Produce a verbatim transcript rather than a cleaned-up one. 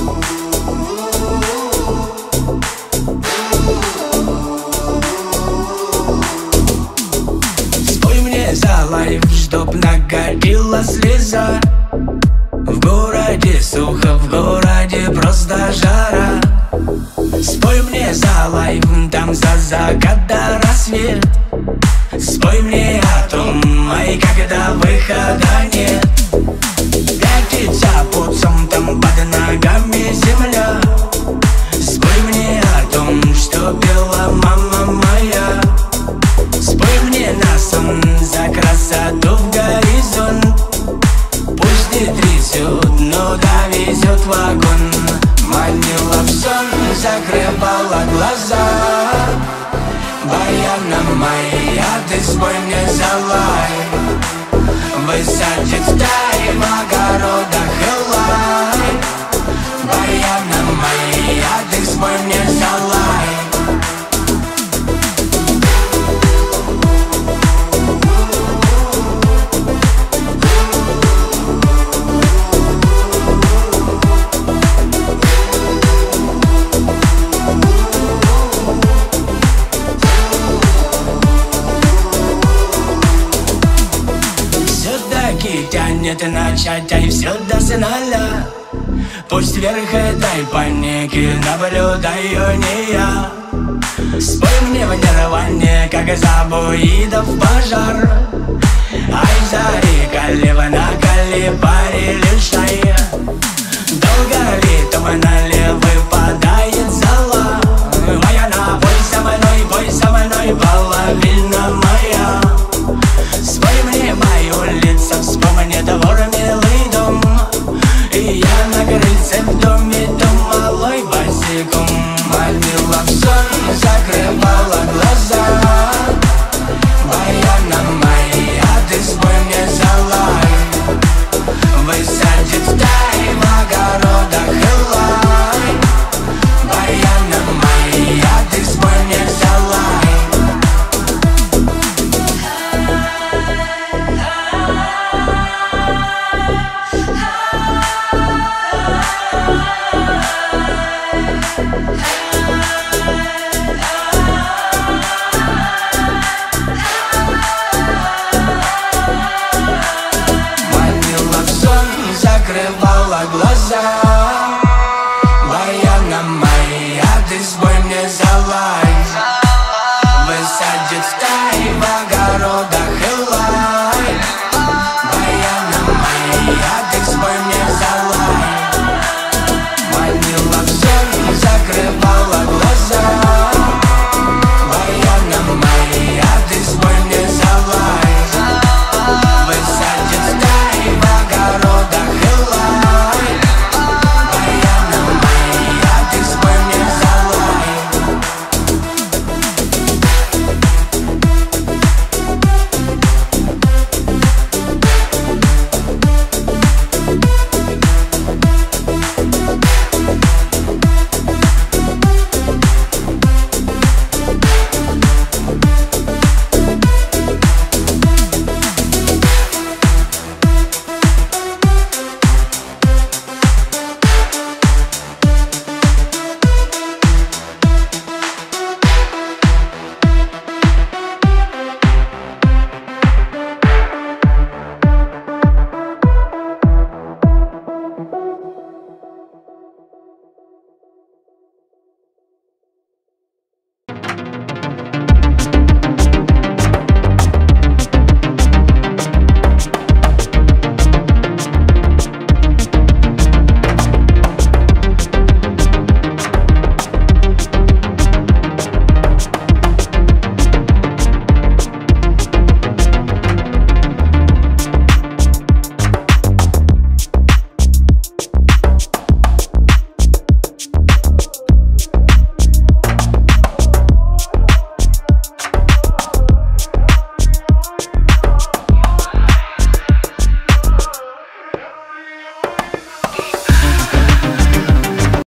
Спой мне за лайф, чтоб накатила слеза. В городе сухо, в городе просто жара. Спой мне за лайф, там за закат до рассвет. Спой мне о том, ай, когда выхода нет. Пятится путцом, там под ногами земля. Спой мне о том, что пела мама моя. Спой мне на сон за красоту в горизонт. Пусть не трясет, но довезет вагон. Манила в сон, закрывала глаза. Баяна моя, ты спой мне за лай. Высадит стаи в огородах и лай. Баяна моя, ты спой мне за лай. Тянет начать, ай, все до финала. Пусть вверх этой паники наблюдаю не я. Спой мне в нирване, как забуидов пожар. Ай, зари, калива на калибаре лишая. Долго ли тумана